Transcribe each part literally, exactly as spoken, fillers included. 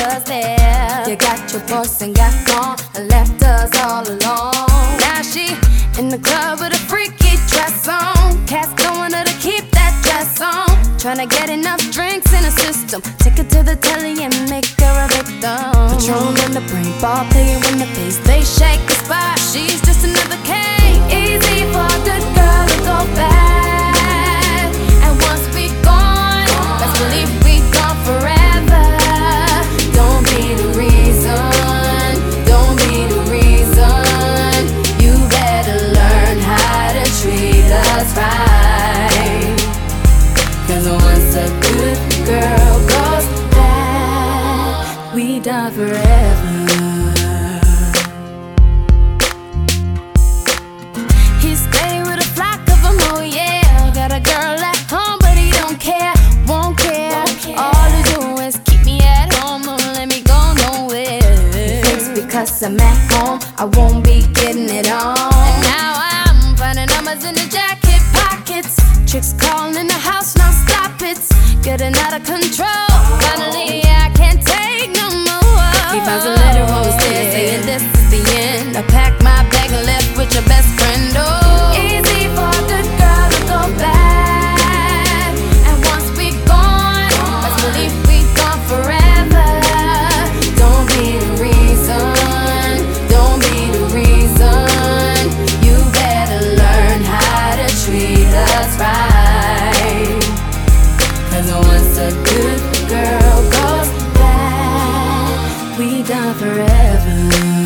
us there. You got your boss and got gone and left us all alone. Now she in the club with a freaky dress on. Cats going her to keep that dress on. Tryna get enough drinks in her system. Take her to the telly and make her a victim. Patron in the brain, ball player in the face. They shake the spot, she's just another case. Easy for a good girl to go bad. And once we gone, best believe we gone forever. Don't be the reason, don't be the reason. You better learn how to treat us right. Cause once a good girl goes bad, we done forever. He stay with a flock of them, oh yeah. Got a girl at home but he don't care, won't care, won't care. All he do is keep me at home, don't let me go nowhere. He thinks because I'm at home I won't be getting it on. And now I'm finding numbers in the jacket pockets. Chicks calling in the house, now stop it. Getting out of control. Finally, I can't take no more. He finds a letter on the stairs saying this is the end. I packed my bag and left with your best friend. Oh, easy for a good girl to go bad. And once we gone, best believe we gone forever. Don't be the reason, don't be the reason. You better learn how to treat us right. Cause once a good girl goes bad, we done forever.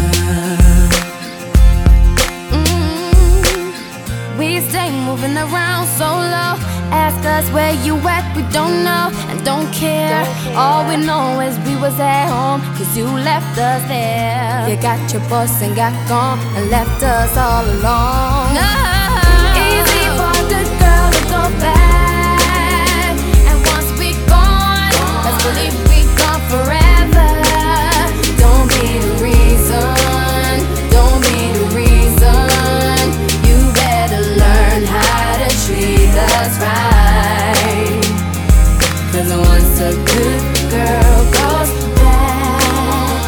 mm, We stay moving around so low. Ask us where you at, we don't know and don't care. All we know is we was at home cause you left us there. You got your boss and got gone and left us all alone. No. Easy for a good girl to go bad. And once we gone, let's believe we gone forever. Don't be the reason, don't be the reason. You better learn how to treat us right. Cause once a good girl goes bad,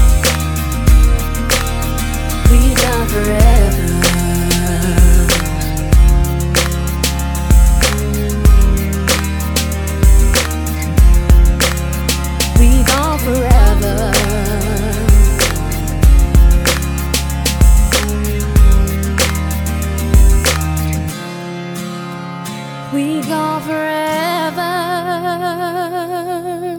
we done forever. We gone forever. We gone forever.